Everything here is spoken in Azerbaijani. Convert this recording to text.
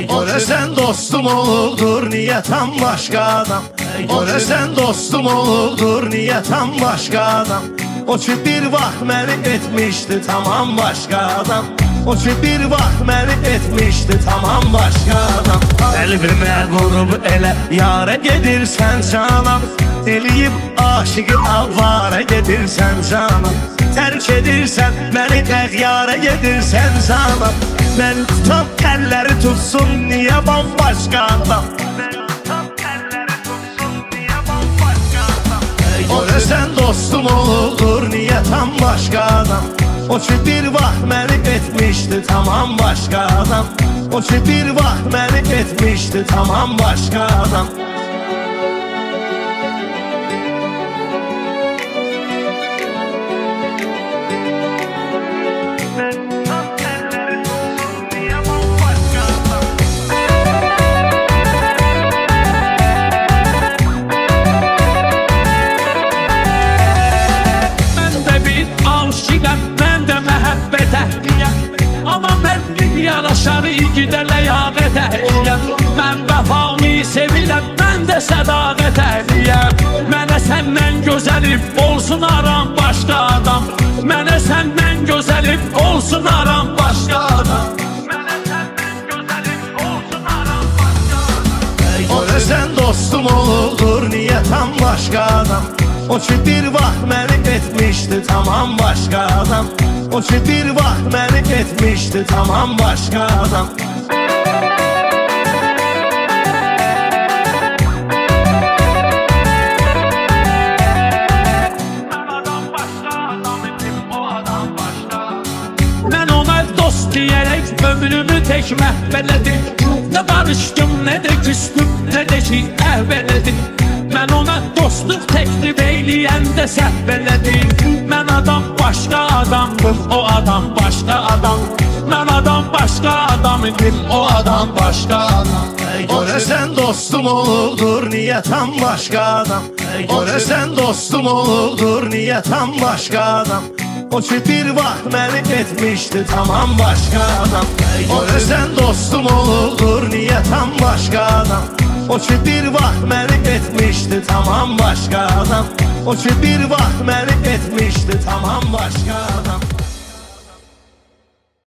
Görəsən dostum olubdur niyyətən başqa adam. Görəsən dostum olubdur niyyətən başqa adam. O ki bir vaxt məni etmişdi tamam başqa adam. O ki bir vaxt məni etmişdi tamam başqa adam. Qəlbimə qurub elə yara gedirsən canam. Eləyib aşıqı avara gedirsən canam. Tərk edirsən məni əğyara gedirsən canam. Məni tutan əlləri tutsun niyə bambaşqa adam. Görəsən dostum olubdur niyyətən başqa adam. O ki bir vaxt məni etmişdi tamam başqa adam. O ki bir vaxt məni etmişdi tamam başqa adam. Yaraşar igidə ləyaqət əhliyəm. Mən vəfamı seviləm, mən də sədaqət əhliyəm. Mənə səndən gözəlib olsun aram başqa adam. Mənə səndən gözəlib olsun aram başqa adam. Mənə səndən gözəlib olsun aram başqa adam. Görəsən dostum olubdur niyyətən başqa adam. O ki bir vaxt məni etmişdi tamam başqa adam. O ki bir vaxt məni etmişdi tamam başqa adam. Mən ona dost deyərək ömrümü tək məhvələdim. Nə barışdım, nə də küstüm, nə də ki əhvələdim. Mən ona dostluq təklif eyləyəndə səhv elədim. Mən adam başqa adamdım, o adam başqa adam. Mən adam başqa adam idim, o adam başqa adam. Görəsən dostum olubdur niyyətən başqa adam. Görəsən dostum olubdur niyyətən başqa adam. O ki bir vaxt məni etmişdi tamam başqa adam. Görəsən dostum olubdur niyyətən başqa adam. O ki bir vaxt məni etmişdi tamam başqa adam. O ki bir vaxt məni etmişdi tamam başqa adam.